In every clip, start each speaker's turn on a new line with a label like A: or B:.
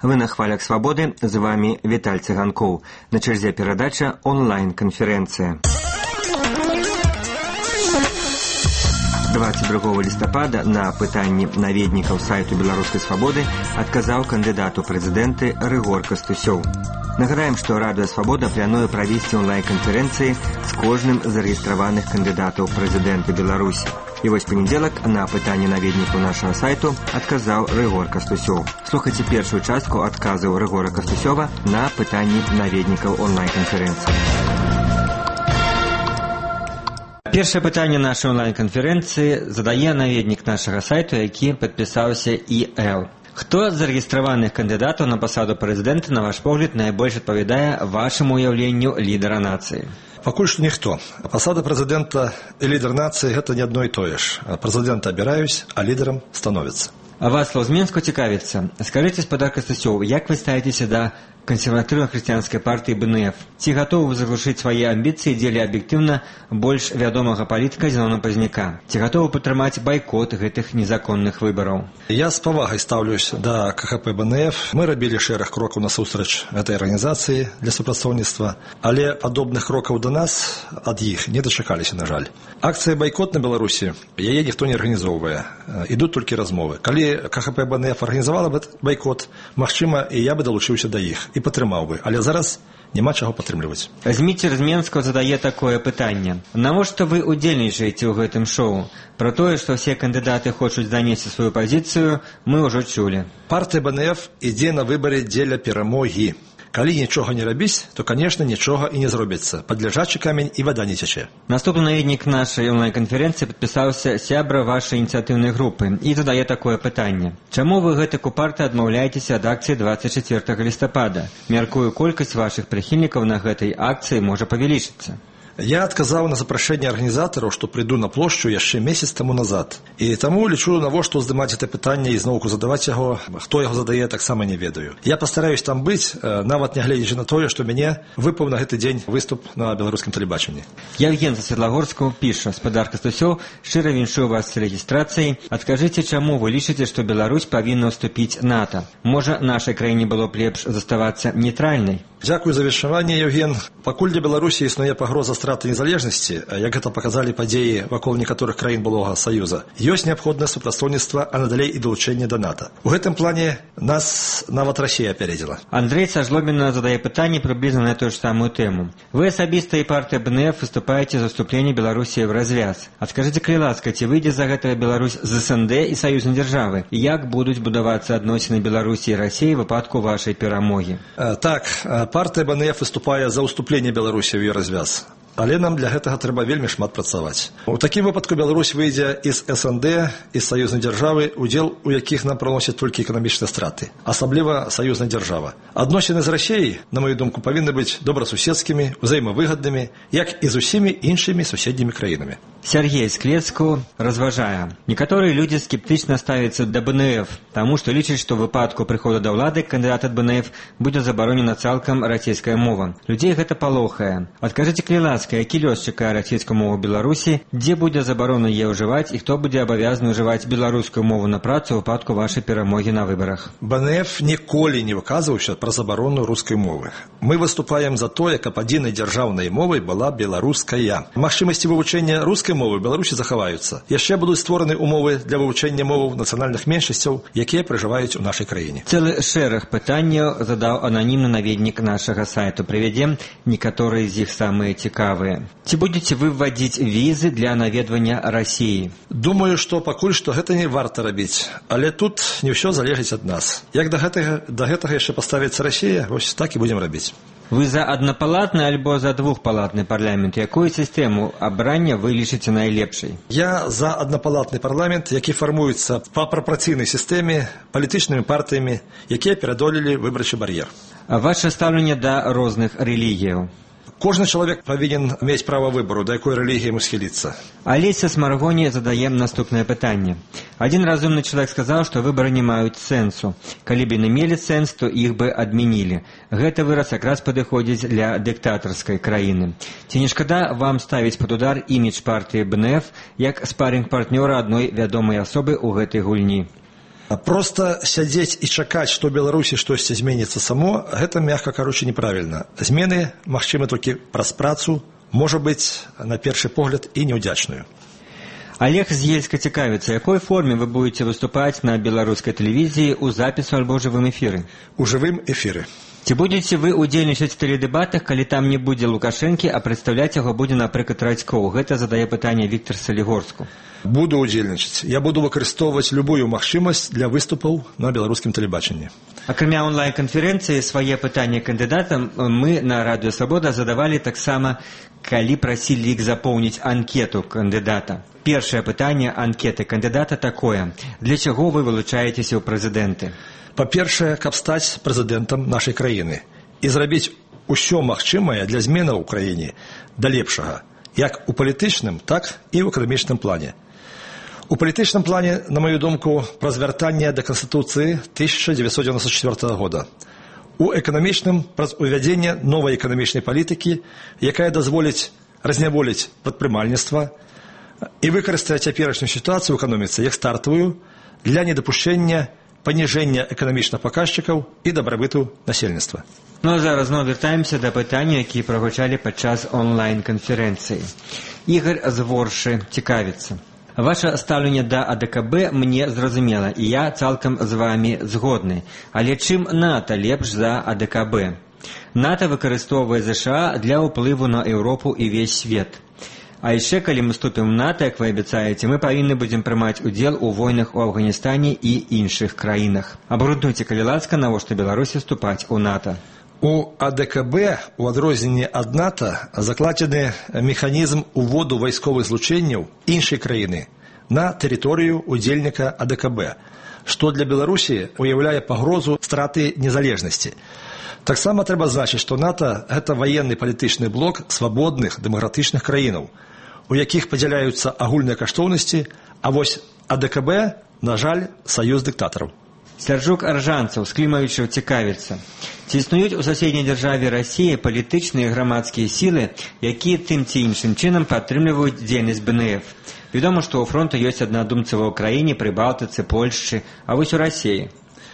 A: Вы на хвалях свободы, з вами Віталь Цыганкоў. На чарзе перадача онлайн-канферэнцыя. 22 лістапада на пытанні наведнікаў сайту Беларускай свабоды адказаў кандыдат у прэзідэнты Рыгор Кастусёў. Нагадаем, што Радыё Свабода плануе правесці онлайн-канферэнцыі з кожным з зарэгістраваных кандыдатаў прэзідэнта Беларусі. І вось панядзелак на пытанне наведнікаў нашага сайту адказаў Рыгор Кастусёў. Слухайце першую частку адказаў Рыгора Кастусёва на пытанні наведнікаў онлайн-канферэнцыі. Першае пытанне нашай онлайн-канферэнцыі задае наведнік нашага сайту, які падпісаўся ІЛ. Хто з зарэгістраваных кандыдатаў на пасаду прэзідэнта, на ваш погляд, найбольш адпавядае вашаму уяўленню лідара нацыі?
B: Пакуль што ніхто. Пасада прэзідэнта і лідар нацыі – гэта не адно і тое ж. Прэзідэнта абіраюць, а лідарам становяцца.
A: А Вацлаў з Менску цікавіцца. Скажыце, спадар Кастусёў, як вы ставіцеся да кансерватыўна-хрысціянскай партыі БНФ? Ці гатовы вы заглушыць свае амбіцыі дзеля аб'ектыўна больш вядомага палітыка Зенона Пазняка? Ці гатовы падтрымаць байкот гэтых незаконных выбараў?
B: Я з павагай стаўлюся да КХП БНФ. Мы рабілі шэраг крокаў насустрач гэтай арганізацыі для супрацоўніцтва, але падобных крокаў да нас ад іх не дачакаліся, на жаль. Акцыя байкот на Беларусі, яе ніхто не арганізоўвае. Ідуць толькі размовы. Калі КХП БНФ арганізавала бы байкот, магчыма, і я бы далучыўся да іх і падтрымаў бы, але зараз няма чаго падтрымліваць.
A: Зміцер з Менска задае такое пытанне. Навошта вы удзельнічаеце ў гэтым шоу? Пра тое, што ўсе кандыдаты хочуць данесці сваю пазіцыю, мы ўжо чулі.
B: Партыя БНФ ідзе на выбары дзеля перамогі. Калі нічога не рабіць, то, канешне, нічога і не зробіцца. Пад ляжачы камень і вада не цячэ.
A: Наступны наведнік нашай онлайн-канферэнцыі падпісаўся сябра вашай ініцыятыўнай групы і задае такое пытанне. Чаму вы гэтак упарта адмаўляецеся ад акцыі 24 лістапада? Мяркую, колькасць вашых прыхільнікаў на гэтай акцыі можа павялічыцца.
B: Я адказаў на запрашэнне арганізатараў, што прыйду на плошчу яшчэ месяц таму назад. І таму лічу, навошта здымаць гэта пытанне і зноўку задаваць яго. Хто яго задае, таксама не ведаю. Я пастараюсь там быць, нават нягледзячы на тое, што мяне выпаў на гэты дзень выступ на беларускім тэлебачанні.
A: Евген з Светлагорску піша: спадар Кастусёў, шчыра віншую вас з рэгістрацыяй. Адкажыце, чаму вы лічыце, што Беларусь павінна ўступіць НАТО? Можа, нашай краіне было б лепш заставацца нейтральнай?
B: Дзякую за віншаванне, Евген. Пакуль для Беларусі існуе пагроза страты незалежнасці, як гэта паказалі падзеі вакол некаторых краін былога Саюза, ёсць неабходнае супрацоўніцтва, а надалей і далучэнне да НАТО. У гэтым плане нас нават Расія апярэдзіла.
A: Андрэй са Жлобіна задае пытанне прыблізна на тую ж самую тэму. Вы асабіста і партыя БНФ выступаеце за ўступленне Беларусі ў развяз. Адскажыце, калі ласка, ці выйдзе за гэтага Беларусь з СНД і саюзнай дзяржавы? Як будуць будавацца адносіны Беларусі і Расіі ў выпадку вашай перамогі?
B: Так, партыя БНФ выступае за ўступленне Беларусі ў развяз. Але нам для гэтага трэба вельмі шмат працаваць. У такім выпадку Беларусь выйдзе і з СНД, і з саюзнай дзяржавы, удзел у якіх нам прыносяць толькі эканамічныя страты, асабліва саюзная дзяржава. Адносіны з Расіяй, на мою думку, павінны быць добрасуседскімі, узаемавыгаднымі, як і з усімі іншымі суседнімі краінамі.
A: Сергей з Клецку разважае. Некаторыя людзі скептычна ставяцца да БНФ, таму што лічаць, што ў выпадку прыходу да ўлады кандыдат ад БНФ будзе забаронена цалкам расійская мова. Людзей гэта палохае. Адкажыце, калі ласка, які лёс чакае расійскую мову Беларусі, дзе будзе забарона яе ўжываць і хто будзе абавязаны ўжываць беларускую мову на працу ў выпадку вашай перамогі на выбарах?
B: БНФ ніколі не выказваўся пра забарону рускай мовы. Мы выступаем за тое, каб адзінай дзяржаўнай мовай была беларуская. Магчымасці вывучэння рускай мовы ў Беларусі захаваюцца. Яшчэ будуць створаны умовы для вывучэння моваў нацыянальных меншасцяў, якія пражываюць у нашай краіне.
A: Цэлы шэраг пытанняў задаў ананімны наведнік нашага сайту. Прывядзем некаторыя з іх самыя цікавыя. Ці будзеце вы вводзіць візы для наведвання Расіі?
B: Думаю, што пакуль што гэта не варта рабіць, але тут не ўсё залежыць ад нас. Як да гэтага яшчэ паставіцца Расія, вось так і будзем рабіць.
A: Вы за аднапалатны альбо за двухпалатны парламент? Якую сістэму абрання вы лічыце найлепшай?
B: Я за аднапалатны парламент, які фармуецца па прапорцыйнай сістэме палітычнымі партыямі, якія пераадолелі выбарчы бар'ер.
A: А ваше стаўленне да розных рэлігіяў?
B: Кожны чалавек павінен мець права выбару, да якой рэлігіі яму схіліцца.
A: Алеся з Маргоні задае наступнае пытанне. Адзін разумны чалавек сказаў, што выбары не маюць сэнсу. Калі б яны мелі сэнс, то іх бы адмянілі. Гэты выраз якраз падыходзіць для дыктатарскай краіны. Ці не шкада вам ставіць пад удар імідж партыі БНФ як спарринг-партнёра адной вядомай асобы ў гэтай гульні?
B: Просто сядзець і чакаць, што ў Беларусі штосьці зменіцца само, гэта, мякка кажучы, неправільна. Змены магчымы толькі праз працу, можа быць, на першы погляд, і неўдзячную.
A: Олег з Ельска цікавіцца, якой форме вы будете выступаць на беларускай тэлевізіі ў запісу альбо жывым эфіры?
B: У жывым эфіры.
A: Ці будзеце вы ўдзельнічаць у тэледэбатах, калі там не будзе Лукашэнкі, а прадстаўляць яго будзе, напрыклад, Радзькоў? Гэта задае пытанне Віктор Салігорску.
B: Буду ўдзельнічаць. Я буду выкарыстоўваць любую магчымасць для выступаў на беларускім тэлебачанні.
A: Акрамя онлайн-канферэнцыі, свае пытанні кандыдатам мы на Радыё Свабода задавалі таксама, калі прасілі іх запоўніць анкету кандыдата. Першае пытанне анкеты кандыдата такое. Для чаго вы вылучаецеся ў прэзідэнты?
B: Па-першае, каб стаць прэзідэнтам нашай краіны і зрабіць усё магчымае для зменаў у краіне да лепшага, як у палітычным, так і ў эканамічным плане. У палітычным плане, на маю думку, праз вяртанне да Канстытуцыі 1994 года. У эканамічным праз увядзенне новай эканамічнай палітыкі, якая дазволіць разняволіць прадпрымальніцтва і выкарыстаць цяперашнюю сітуацыю ў эканоміцы як стартавую для недапушчэння паніжэння эканамічных паказчыкаў і дабрабыту насельніцтва.
A: Ну а зараз зноў вяртаемся да пытання, якія прагучалі падчас онлайн-канферэнцыі. Ігор з Воршы цікавіцца. Ваше стаўленне да АДКБ мне зразумела, і я цалкам з вамі згодны. Але чым НАТО лепш за АДКБ? НАТО выкарыстоўвае ЗША для ўплыву на Еўропу і ўвесь свет. А яшчэ, калі мы вступім у НАТО, як вы абяцаеце, мы павінны будзем прымаць удзел у войнах у Афганістане і іншых краінах. Абгрунтуйце, калі ласка, навошта Беларусі вступаць у НАТО.
B: У АДКБ, у адрозненне ад НАТО, закладзены механізм уводу вайсковых злучэнняў іншай краіны на тэрыторыю удзельніка АДКБ, што для Беларусі уяўляе пагрозу страты незалежнасці. Таксама трэба значыць, што НАТО – гэта ваенны палітычны блок свабодных дэмакратычных краінаў, у якіх падзяляюцца агульныя каштоўнасці, а вось АДКБ, на жаль, саюз дыктатараў.
A: Сярджук Аржанцаў з Клімавічаў цікавіцца. Ці існуюць у суседняй дзяржаве Расіі палітычныя і грамадскія сілы, якія тым ці іншым чынам падтрымліваюць дзейнасць БНФ? Вядома, што ў фронту ёсць аднадумцыва ў краіне, Прыбалтыцы, Польшчы, а вось у Расіі.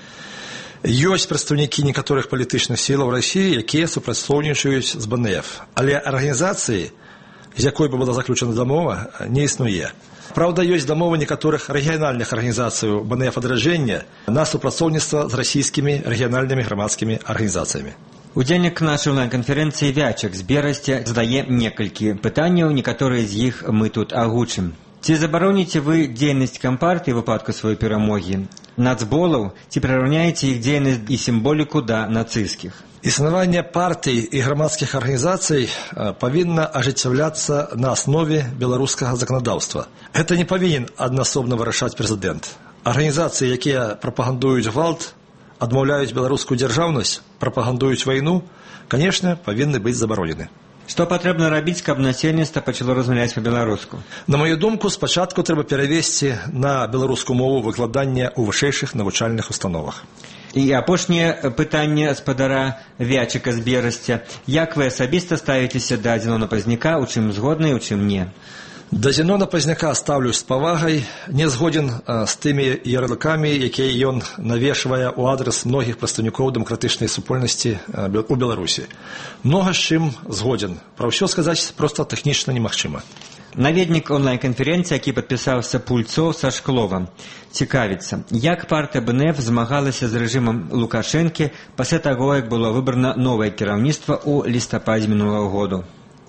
B: Ёсць прадстаўнікі некаторых палітычных сілаў Расіі, якія супрацоўнічаюць з БНФ, але арганізацыі, з якой бы была заключана дамова, не існуе. Праўда, ёсць дамовы некаторых рэгіянальных арганізацый БНФ адраджэння на супрацоўніцтва з расійскімі рэгіянальнымі грамадскімі арганізацыямі.
A: Удзельнік нашай онлайн-канферэнцыі Вячак з Берасця задае некалькі пытанняў, некаторыя з іх мы тут агучым. Ці забароніце вы дзейнасць кампартыі ў выпадку сваёй перамогі, нацболаў, ці прыраўняеце іх дзейнасць і сімволіку да нацысцкіх?
B: Існаванне партый і грамадскіх арганізацый павінна ажыццяўляцца на аснове беларускага заканадаўства. Гэта не павінен аднасобна вырашаць прэзідэнт. Арганізацыі, якія прапагандуюць гвалт, адмаўляюць беларускую дзяржаўнасць, прапагандуюць вайну, канешне, павінны быць забаронены.
A: Што патрэбна рабіць, каб насельніцтва пачало размаўляць па-беларуску?
B: На маю думку, спачатку трэба перавесці на беларускую мову выкладання ў вышэйшых навучальных установах.
A: І апошняе пытанне спадара Вячака з Берасця. Як вы асабіста ставіцеся да Зенона Пазняка, у чым згодны, у чым не?
B: Да Зенона Пазняка стаўлюсь з павагай, не згоден з тымі ярлыкамі, якія ён навешвае ў адрас многіх прадстаўнікоў дэмакратычнай супольнасці у Беларусі. Многа з чым згоден. Пра ўсё сказаць проста тэхнічна немагчыма.
A: Наведнік онлайн-канферэнцыі, які падпісаўся Пульцоў са Шклова, цікавіцца, як партыя БНФ змагалася з рэжымам Лукашэнкі пасля таго, як было выбрана новае кіраўніцтва ў лістападзе мінулага году.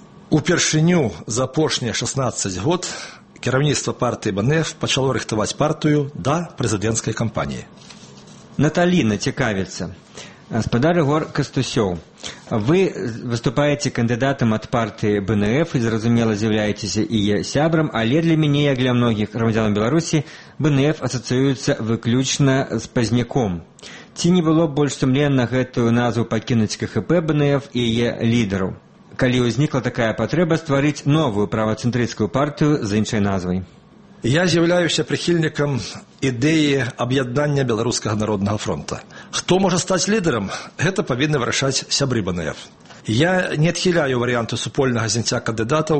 B: Упершыню за апошнія 16 год кіраўніцтва партыі БНФ пачало рыхтаваць партыю да прэзідэнцкай кампаніі.
A: Наталіна цікавіцца. Спадар Ігор Кастусёў, вы выступаеце кандыдатам ад партыі БНФ і, зразумела, з'яўляецеся і сябрам, але для мяне, як для многіх грамадзянаў Беларусі, БНФ асацыюецца выключна з Пазняком. Ці не было больш сумленна гэтую назву пакінуць КХП БНФ і яе лідараў, калі ўзнікла такая патрэба стварыць новую правацэнтрысцкую партыю з іншай назвай?
B: Я з'яўляюся прыхільнікам ідэі аб'яднання Беларускага народнага фронта. Хто можа стаць лідарам, гэта павінны вырашаць сябры БНФ. Я не адхіляю варыянту супольнага зняцця кандыдатаў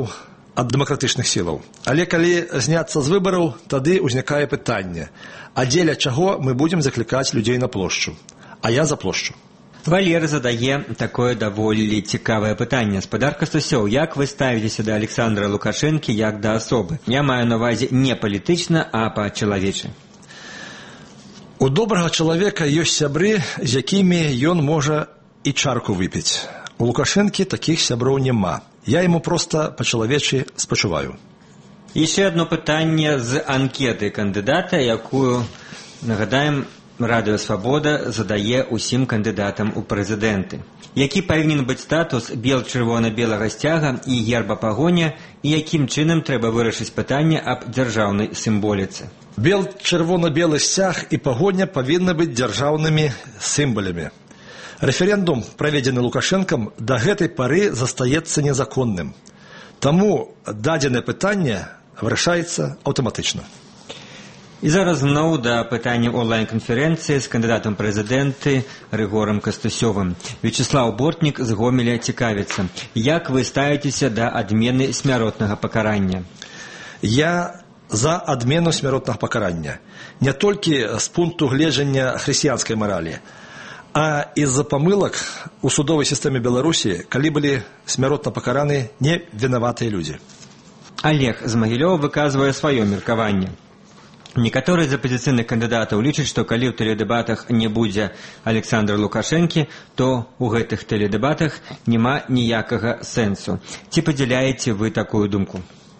B: ад дэмакратычных сілаў. Але калі зняцца з выбараў, тады ўзнікае пытанне: а дзеля чаго мы будзем заклікаць людзей на плошчу? А я за плошчу.
A: Валер задае такое даволі цікавае пытанне. Спадар Кастусёў, як вы ставіцеся да Александра Лукашэнкі як да асобы? Я маю на ўвазе не палітычна, а па-чалавечы.
B: У добрага чалавека ёсць сябры, з якімі ён можа і чарку выпіць. У Лукашэнкі такіх сяброў няма. Я яму проста па-чалавечы спачуваю.
A: Яшчэ одно пытанне з анкеты кандыдата, якую, нагадаем, Радыё Свабода задае ўсім кандыдатам у прэзідэнты. Які павінен быць статус бел-чырвона-белага сцяга і герба пагоня, і якім чынам трэба вырашыць пытанне аб дзяржаўнай сімволіцы?
B: Бел-чырвона-белы сцяг і пагоня павінны быць дзяржаўнымі сімвалямі. Рэферэндум, праведзены Лукашэнкам, да гэтай пары застаецца незаконным. Таму дадзенае пытанне вырашаецца аўтаматычна.
A: І зараз зноў да пытання онлайн-канферэнцыі з кандыдатам прэзідэнты Рыгорам Кастусёвым. Вячеслаў Бортнік з Гомеля цікавіцца, як вы ставіцеся да адмены смяротнага пакарання?
B: Я за адмену смяротнага пакарання. Не толькі з пункту гледжання хрысціянскай маралі, а і-за памылак у судовай сістэме Беларусі, калі былі смяротна пакараны невінаватыя людзі.
A: Олег з Магілёва выказвае сваё меркаванне. Некаторыя з апазіцыйных кандыдатаў лічаць, што калі ў тэледэбатах не будзе Александра Лукашэнкі, то ў гэтых тэледэбатах няма ніякага сэнсу. Ці падзяляеце вы такую думку?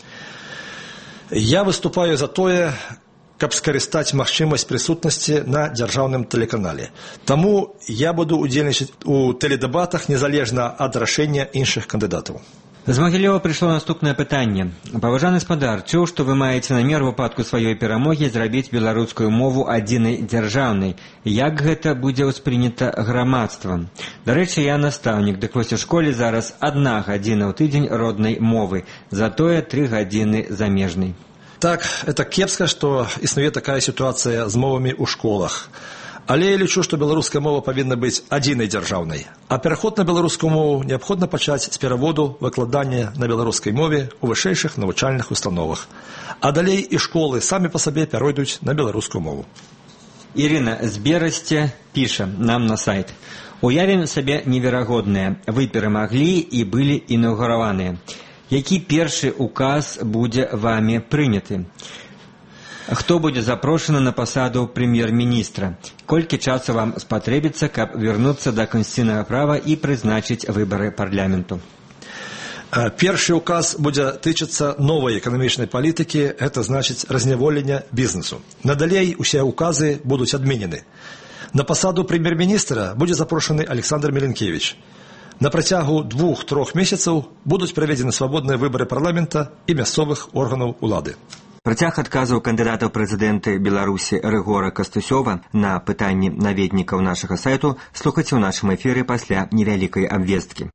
B: Я выступаю за тое, каб скарыстаць магчымасць прысутнасці на дзяржаўным тэлеканале. Таму я буду удзельнічаць у тэледэбатах незалежна ад рашэння іншых кандыдатаў.
A: З Магілёва прыйшло наступнае пытанне. Паважаны спадар, чуў, што вы маеце намер у выпадку сваёй перамогі зрабіць беларускую мову адзінай дзяржаўнай. Як гэта будзе ўспрынята грамадствам? Дарэчы, я настаўнік, дык вось у школе зараз 1 гадзіна ў тыдзень роднай мовы, затое 3 гадзіны замежнай.
B: Так, это кепска, што існуе такая сітуацыя з мовамі ў школах. Але я лічу, што беларуская мова павінна быць адзінай дзяржаўнай. А пераход на беларускую мову неабходна пачаць з пераводу выкладання на беларускай мове ў вышэйшых навучальных установах. А далей і школы самі па сабе пяройдуць на беларускую мову.
A: Ірына з Берасця піша нам на сайт. Уявім сабе неверагоднае. Вы перамаглі і былі інаўгураваныя. Які першы указ будзе вамі прыняты? Хто будзе запрошаны на пасаду прэм'ер-міністра? Колькі часу вам спатрэбіцца, каб вярнуцца да канстытуцыйнага права і прызначыць выбары парламенту?
B: Першы указ будзе тычыцца новай эканамічнай палітыкі, гэта значыць разняволення бізнесу. Надалей усе указы будуць адменены. На пасаду прэм'ер-міністра будзе запрошаны Александр Меленкевич. На працягу 2-3 месяцаў будуць праведзены свабодныя выбары парламента і мясцовых органаў улады.
A: Працяг адказаў кандыдата ў прэзідэнты Беларусі Рыгора Кастусёва на пытанні наведнікаў нашага сайту слухайце ў нашым эфіры пасля невялікай абвесткі.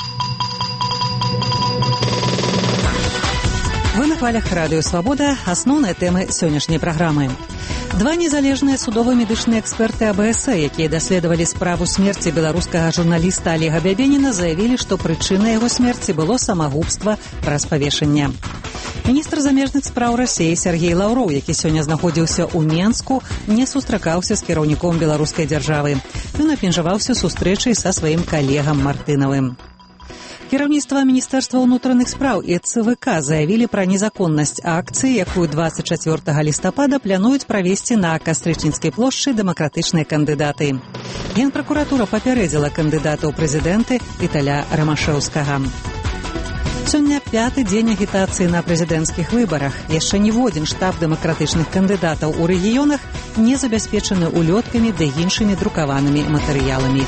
C: Вы на хвалях Радыё Свабода. Асноўныя тэмы сённяшняй праграмы. 2 незалежныя судова-медычныя эксперты АБС, якія даследавалі справу смерці беларускага журналіста Олега Бябеніна, заявілі, што прычынай яго смерці было самагубства праз павешанне. Міністр замежных спраў Расіі Сергей Лаўроў, які сёння знаходзіўся ў Менску, не сустракаўся з кіраўніком беларускай дзяржавы. Ён абмежаваўся сустрэчай са сваім калегам Мартынавым. Кіраўніцтва Міністэрства ўнутраных спраў і ЦВК заявілі пра незаконнасць акцыі, якую 24 лістапада плануюць правесці на Кастрычніцкай плошчы дэмакратычныя кандыдаты. Генпракуратура папярэдзіла кандыдата ў прэзідэнты Віталя Рамашэўскага. Сёння 5-ты дзень агітацыі на прэзідэнцкіх выбарах. Яшчэ ніводзін штаб дэмакратычных кандыдатаў у рэгіёнах не забяспечаны улёткамі ды іншымі друкаванымі матэрыяламі.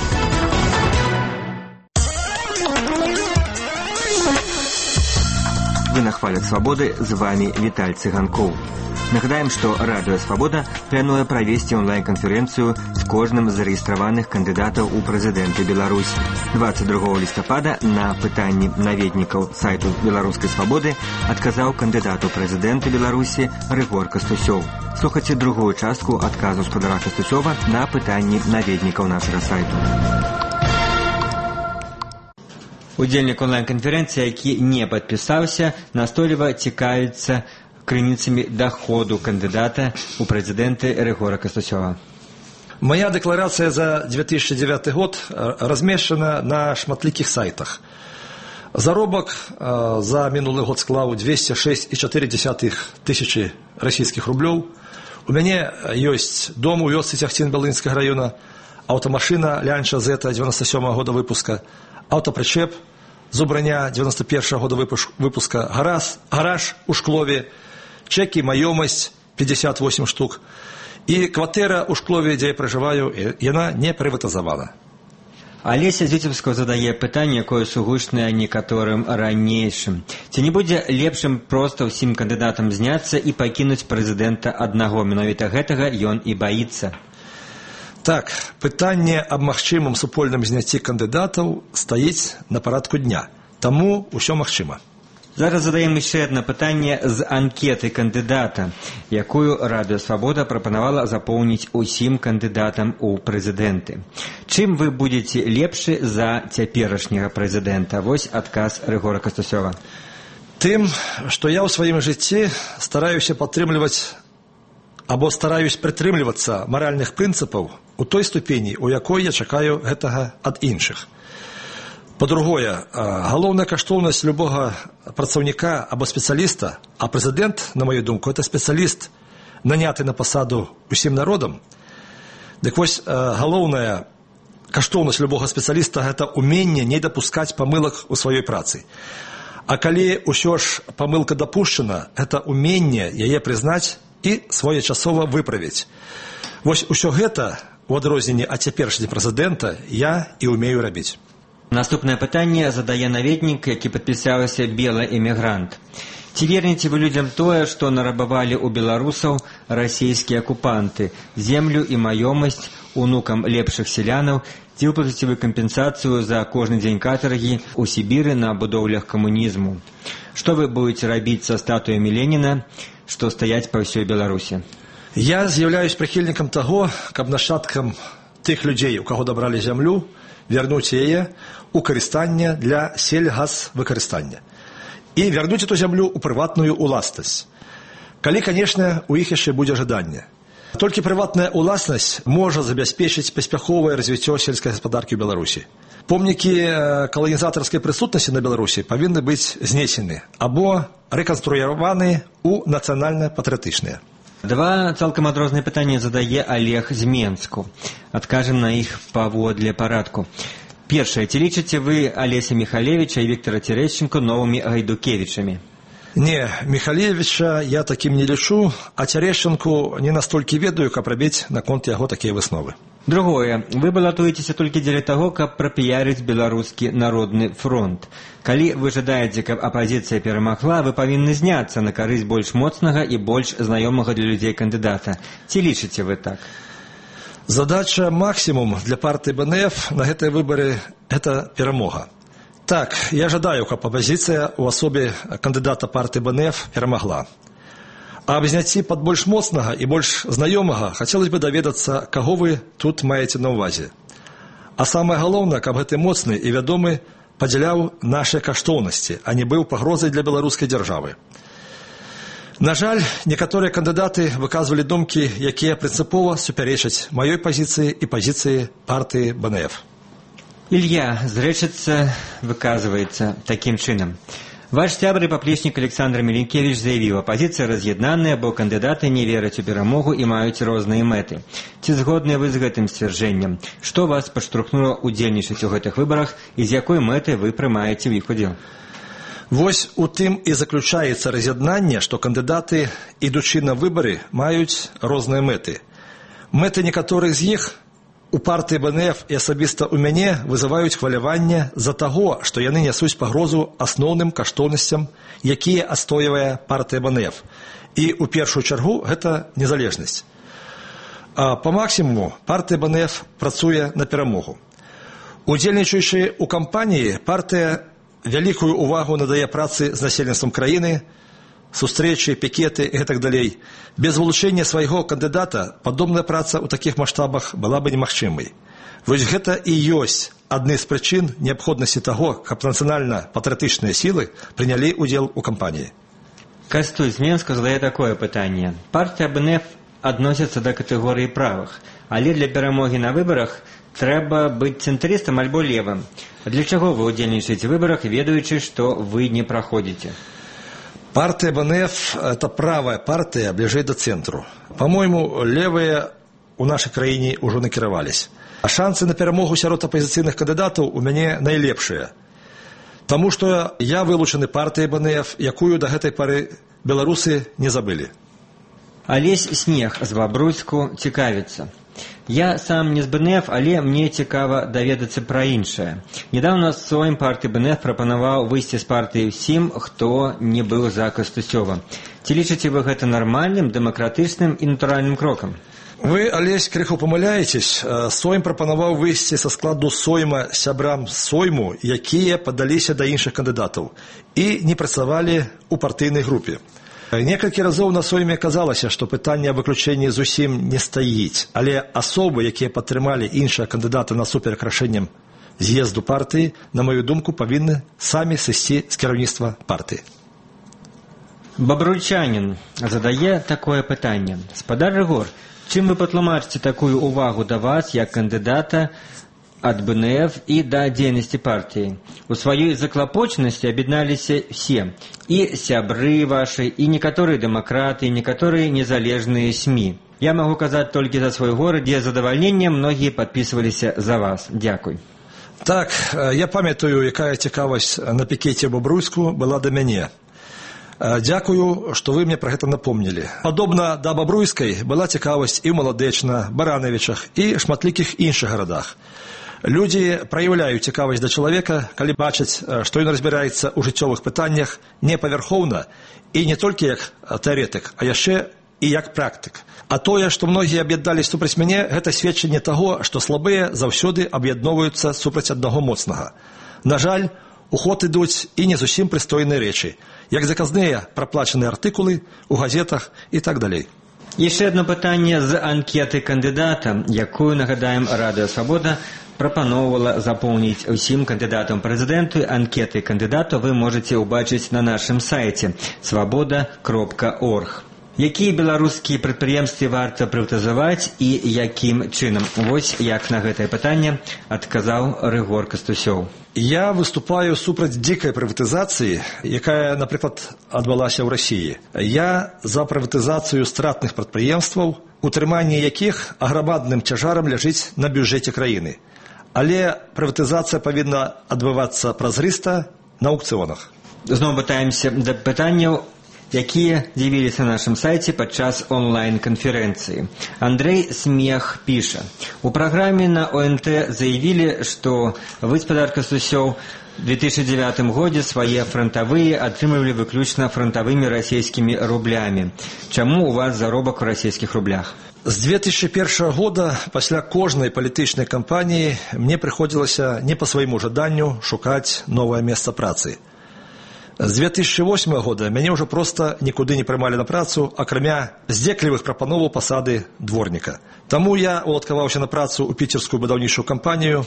A: Вы на хвалях свабоды, з вами Віталь Цыганкоў. Нагадаем, што Радыё Свабода плануе правесці онлайн-канферэнцыю з кожным з зарэгістраваных кандыдатаў у прэзідэнты Беларусі. 22 лістапада на пытанні наведнікаў сайту Беларускай Свабоды адказаў кандыдату прэзідэнта Беларусі Рыгор Кастусёў. Слухайце другую частку адказу спадара Кастусёва на пытанні наведнікаў нашага сайту. У Удзельнік онлайн-канферэнцыі, які не падпісаўся, настойліва цікавіцца крыніцамі доходу кандидата у президенты Рыгора Кастусёва.
B: Моя декларация за 2009 год размещена на шматликих сайтах. Заробок за минулый год склаў 206,4 тысячи российских рублёў. У мяне есть дом у вёсцы Цяхцін Белынскага района, автомашина Лянча Зета 97 года выпуска, автопричеп Зубраня 91 года выпуска, гараж у Шклове, чеки маёмасць 58 штук. І кватэра ў Шклове, дзе я пражываю, яна не прыватызавана.
A: Алеся з Віцебскага задае пытанне, якое сугучнае некаторым ранейшым. Ці не будзе лепшым проста ўсім кандыдатам зняцца і пакінуць прэзідэнта аднаго? Менавіта гэтага ён і баіцца.
B: Так, пытанне аб магчымым супольным зняцці кандыдатаў стаіць на парадку дня. Таму ўсё магчыма.
A: Зараз задаем яшчэ одно пытанне з анкеты кандыдата, якую Радыё Свабода прапанавала запоўніць усім кандыдатам у прэзідэнты. Чым вы будзеце лепшы за цяперашняга прэзідэнта? Вось адказ Рыгора Кастусёва.
B: Тым, што я ў сваім жыцці стараюся падтрымліваць або стараюсь прытрымлівацца маральных прынцыпаў у той ступені, у якой я чакаю гэтага ад іншых. По-другое, галоўная каштоўнасць любога працаўніка або спецыяліста, а прэзідэнт, на мою думку, это спецыяліст, наняты на пасаду усім народам. Дык вось, галоўная каштоўнасць любога спецыяліста – гэта уменне не дапускаць памылак у сваёй працы. А калі ўсё ж памылка дапушчана, гэта уменне яе прызнаць і своечасова выправіць. Вось усё гэта, у адрозненні ад цяперашняга прэзідэнта, я і ўмею рабіць.
A: Наступнае пытанне задае наведнік, які падпісаўся «Белы эмігрант». Ці вернеце вы людзям тое, што нарабавалі ў беларусаў расійскія акупанты, землю і маёмасць унукам лепшых селянаў, ці выплаціце вы кампенсацыю за кожны дзень катаргі ў Сібіры на будоўлях камунізму? Што вы будзеце рабіць са статуямі Леніна, што стаяць па ўсёй Беларусі?
B: Я з'яўляюсь прыхільнікам таго, каб нашчадкам тых людзей, у каго дабралі зямлю, вярнуць яе ў карыстанне для сельгазвыкарыстання і вярнуць эту зямлю ў прыватную уласнасць. Калі, канешне, у іх яшчэ будзе жаданне. Толькі прыватная уласнасць можа забяспечыць паспяховае развіццё сельскай гаспадаркі ў Беларусі. Помнікі каланізатарскай прысутнасці на Беларусі павінны быць знесены або рэканструяваны ў нацыянальна-патрыятычныя.
A: Два цалкам адрозныя пытанні задае Олег з Менску. Адкажем на іх паводле парадку. Першае, ці лічыце вы Алеся Михалевича і Віктора Цярэшчэнка новымі Гайдукевічамі?
B: Не, Михалевича я такім не лічу, а Цярэшчэнку не настолькі ведаю, каб рабіць наконт яго такія высновы.
A: Другое, вы балатуецеся толькі дзеля таго, каб прапіярыць беларускі народны фронт. Калі вы жадаеце, каб апазіцыя перамагла, вы павінны зняцца на карысць больш моцнага і больш знаёмага для людзей кандыдата. Ці лічыце вы так?
B: Задача максімум для партыі БНФ на гэтыя выбары – гэта перамога. Так, я жадаю, каб апазіцыя ў асобе кандыдата партыі БНФ перамагла. А аб зняцці пад больш моцнага і больш знаёмага хацелось бы даведацца, каго вы тут маеце на ўвазе. А самае галоўнае, каб гэты моцны і вядомы падзяляў нашы каштоўнасці, а не быў пагрозай для беларускай дзяржавы. На жаль, некаторыя кандыдаты выказвалі думкі, якія прынцыпова супярэчаць маёй пазіцыі і пазіцыі партыі БНФ.
A: Ілья зрэчыцца, выказваецца такім чынам. Ваш сябр і паплечнік Александр Міленкевіч заявіў, апазіцыя раз'яднаная, бо кандыдаты не вераць у перамогу і маюць розныя мэты. Ці згодныя вы з гэтым сцвярджэннем? Што вас падштурхнула удзельнічаць у гэтых выбарах і з якой мэтай вы прымаеце ў іх удзел?
B: Вось у тым і заключаецца раз'яднанне, што кандыдаты, ідучы на выбары, маюць розныя мэты. Мэты некаторых з іх у партыі БНФ і асабіста ў мяне вызываюць хваляванне з-за таго, што яны нясуць пагрозу асноўным каштоўнасцям, якія адстойвае партыя БНФ. І ў першую чаргу гэта незалежнасць. А па максімуму партыя БНФ працуе на перамогу. Удзельнічаючы ў кампаніі, партыя вялікую увагу надае працы з насельніцтвам краіны, сустрэчы, пікеты і гэтак далей. Без вылучэння свайго кандыдата падобная праца ў такіх маштабах была бы немагчымай. Вось гэта і ёсць одной из причин необходимости того, как национально-патриотичные силы приняли удел у кампании.
A: Кастуй з Менска задае такое пытанне. Партыя БНФ адносіцца да катэгорыі правых, але для перамогі на выбарах трэба быць цэнтрыстам альбо левым. Для чаго вы удзельнічаеце ў выбарах, ведаючы, што вы не праходзіце?
B: Партия БНФ – это правая партия, ближе до центру. По-моему, левые у нашей краине уже накіравались. А шансы на перемогу сярод оппозиционных кандидатов у меня наилепшие. Тому что я вылучены партией БНФ, якую до этой поры белорусы не забыли.
A: Олесь Снег з Бабруйску цікавіцца. Я сам не з БНФ, але мне цікава даведацца пра іншае. Недавно Сойм партыі БНФ прапанаваў выйсці з партыі ўсім, хто не быў за Кастусёва. Ці лічыце вы гэта нармальным, дэмакратычным і натуральным крокам?
B: Вы, Олесь, крыху помыляетесь. Сойм прапанаваў выйсці са складу Сойма сябрам Сойму, якія падаліся да іншых кандыдатаў і не працавалі ў партыйнай групе. Некалькі разоў на Сойме казалася, што пытанне аб выключэнні зусім не стаіць, але асобы, якія падтрымалі іншыя кандыдаты насуперак рашэнням з'езду партыі, на маю думку, павінны самі сысці з кіраўніцтва партыі.
A: Бабруйчанін задае такое пытанне. Спадар Рыгор, чым вы патлумачыце такую увагу да вас, як кандыдата ад БНФ і да дзейнасці партыі? У сваёй заклапочанасці аб'ядналіся все, і сябры вашы, і некаторыя дэмакраты, і некаторыя незалежныя СМІ. Я магу казаць толькі за свой горад, дзе задавальненне многія падпісваліся за вас. Дзякуй.
B: Так, я памятаю, якая цікавасць на пікеце ў Бабруйску была да мяне. Дзякую, што вы мне пра гэта напомнілі. Падобна да Бабруйскай была цікавасць і ў Маладэчна, Баранавічах і шматлікіх іншых гарадах. Людзі праяўляюць цікавасць да чалавека, калі бачаць, што ён разбіраецца ў жыццёвых пытаннях не павярхоўна і не толькі як тэарэтык, а яшчэ і як практык. А тое, што многія аб'яднались супраць мяне, гэта сведчанне таго, што слабыя заўсёды аб'ядноўваюцца супраць аднаго моцнага. На жаль, у ход ідуць і не зусім прыстойныя рэчы, як заказныя праплачаныя артыкулы ў газетах і так далей.
A: Яшчэ одно пытанне з анкеты кандыдата, якую, нагадаем, Радыё Свабода прапаноўвала запоўніць усім кандыдатам прэзідэнту. Анкеты кандыдата вы можаце ўбачыць на нашым сайце свабода.орг. Якія беларускія прадпрыемствы варта прыватызаваць і якім чынам? Вось як на гэтае пытанне адказаў Рыгор Кастусёў.
B: Я выступаю супраць дзікай прыватызацыі, якая, напрыклад, адбылася ў Расіі. Я за прыватызацыю стратных прадпрыемстваў, утрыманне якіх аграмадным цяжарам ляжыць на бюджэце краіны. Але прыватызацыя павінна адбывацца празрыста на аўкцыёнах.
A: Зноў пытаемся да пытанняў, якія з'явіліся на нашым сайце падчас онлайн-канферэнцыі. Андрэй Смех піша. У праграме на ОНТ заявілі, што вы, спадар Кастусёў, у 2009 годзе свае фронтавыя атрымлівалі выключна фронтавымі расійскімі рублямі. Чаму у вас заробак у расійскіх рублях?
B: З 2001 года пасля кожнай палітычнай кампаніі мне прыходзілася не па свайму жаданню шукаць новае месца працы. З 2008 года мяне ўжо проста нікуды не прымалі на працу, акрамя здзеклівых прапановаў пасады дворніка. Таму я уладкаваўся на працу ў піцерскую будаўнічую кампанію.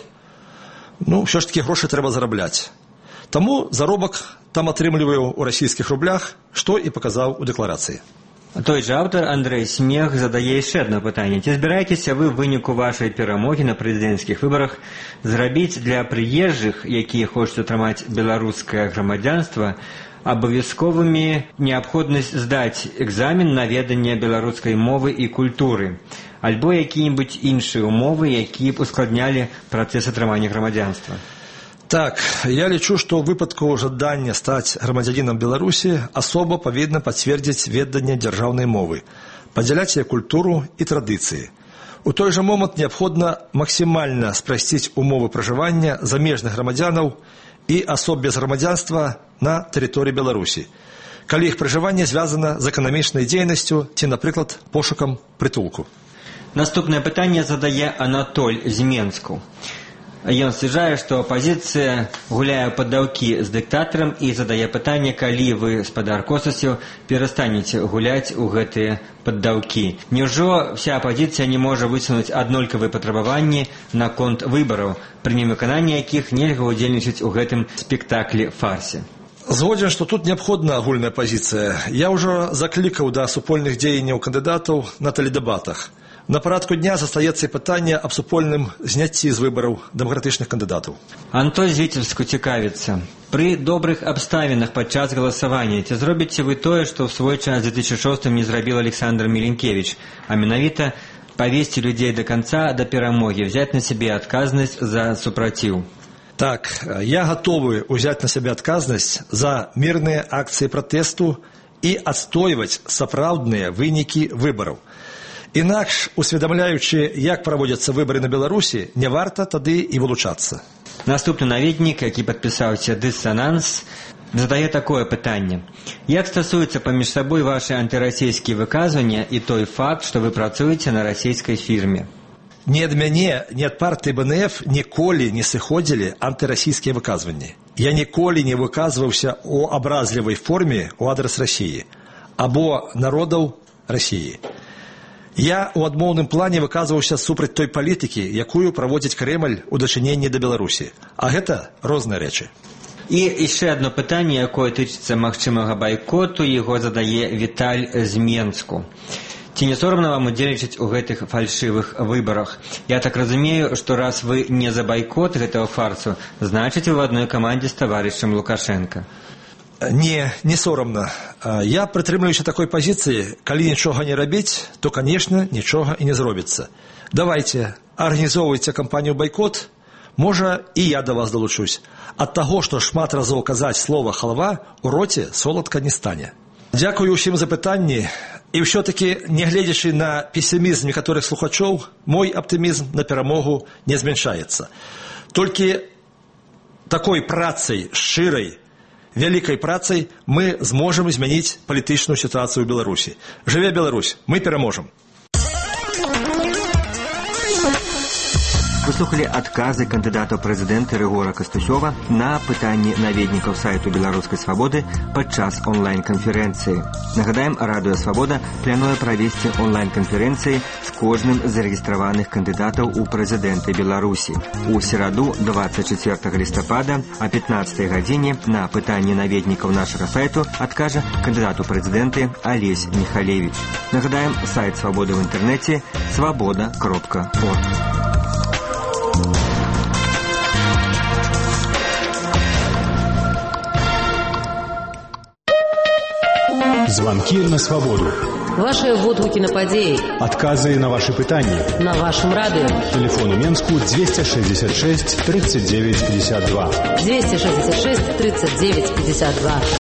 B: Ўсё ж такі грошы трэба зарабляць. Таму заробак там атрымліваю ў расійскіх рублях, што і паказаў у дэкларацыі.
A: Той жа аўтар Андрэй Смех задае яшчэ одно пытанне. Ці збіраецеся вы ў выніку вашай перамогі на прэзідэнцкіх выбарах зрабіць для прыезджых, якія хочуць атрымаць беларускае грамадзянства, абавязковымі неабходнасць здаць экзамен на веданне беларускай мовы і культуры, альбо якія-небудзь іншыя умовы, якія б ускладнялі працэс атрымання грамадзянства?
B: Так, я лічу, што ў выпадку жадання стаць грамадзянінам Беларусі асоба павінна пацвердзіць веданне дзяржаўнай мовы, падзяляць яе культуру і традыцыі. У той жа момант неабходна максімальна спрасціць умовы пражывання замежных грамадзянаў і асоб без грамадзянства на тэрыторыі Беларусі, калі іх пражыванне звязана з эканамічнай дзейнасцю ці, напрыклад, пошукам прытулку.
A: Наступнае пытанне задае Анатоль з Менску. Ён сцвярджае, што апазіцыя гуляе паддаўкі з дыктатарам і задае пытанне, калі вы, спадар Косасеў, перастанеце гуляць у гэтыя паддаўкі. Няўжо вся апазіцыя не можа высунуць аднолькавыя патрабаванні наконт выбараў, пры невыкананні якіх нельга ўдзельнічаць у гэтым спектаклі-фарсе?
B: Згоден, што тут неабходна агульная пазіцыя. Я ўжо заклікаў да супольных дзеянняў кандыдатаў на тэледэбатах. На парадку дня застаецца пытанне аб супольным зняцці з выбараў дэмакратычных кандыдатаў.
A: Антон з Віцебску цікавіцца. Пры добрых абставінах падчас галасавання ці зробіце вы тое, што ў свой час 2006 не зрабіў Александр Міленкевіч, а менавіта павесці людзей да канца, да перамогі, взяць на сябе адказнасць за супраціў?
B: Так, я гатовы ўзяць на сябе адказнасць за мірныя акцыі пратэсту і адстойваць сапраўдныя вынікі выбараў. Інакш, усведамляючы, як праводзяцца выбары на Беларусі, не варта тады і вылучацца.
A: Наступны наведнік, які падпісаўся «Дыссананс», задае такое пытанне. Як стасуюцца паміж сабой вашы антырасійскія выказвання і той факт, што вы працуеце на расійскай фірме?
B: Ні ад мяне, ні ад партыі БНФ ніколі не сыходзілі антырасійскія выказванні. Я ніколі не выказваўся ў абразлівай форме ў адрас Расіі або народаў Расіі. Я ў адмоўным плане выказваўся супраць той палітыкі, якую праводзіць Крэмль у дачыненні да Беларусі. А гэта розныя рэчы.
A: І яшчэ адно пытанне, якое тычыцца магчымага байкоту, яго задае Віталь з Менску. Ці не сорамна вам удзельнічаць у гэтых фальшывых выбарах? Я так разумею, што раз вы не за байкот гэтага фарсу, значыць вы ў адной камандзе з таварышам Лукашенко.
B: Не сорамна. Я прытрымлююся такой пазіцыі, калі нічога не рабіць, то, канешне, нічога і не зробіцца. Давайце, арганізоўвайце кампанію байкот, можа, і я да вас далучусь. Ад таго, што шмат разоў казаць слова «халава», у роце соладка не стане. Дзякую ўсім за пытанні, і ўсё-такі, нягледзячы на песімізм некаторых слухачоў, мой аптымізм на перамогу не змяншаецца. Толькі такой працай, шчырай, вялікай працай мы зможам змяніць палітычную сітуацыю ў Беларусі. Жыве Беларусь, мы пераможам.
A: Выслухалі адказы кандыдата ў прэзідэнты Рыгора Кастусёва на пытанні наведнікаў сайту Беларускай свабоды падчас онлайн-канферэнцыі. Нагадаем, Радыё Свабода плануе правесці онлайн-канферэнцыі з кожным з зарэгістраваных кандыдатаў у прэзідэнты Беларусі. У сераду 24 лістапада о 15 гадзіне на пытанні наведнікаў нашага сайту адкажа кандыдат у прэзідэнты Алесь Михалевич. Нагадаем, сайт Свабоды ў інтэрнэце свабода.орг.
D: Звонки на свободу.
E: Ваши водгуки на подеи.
D: Отказы на ваши пытания.
E: На вашем радио.
D: Телефон у Менску 266 39 52.
E: 266 39 52.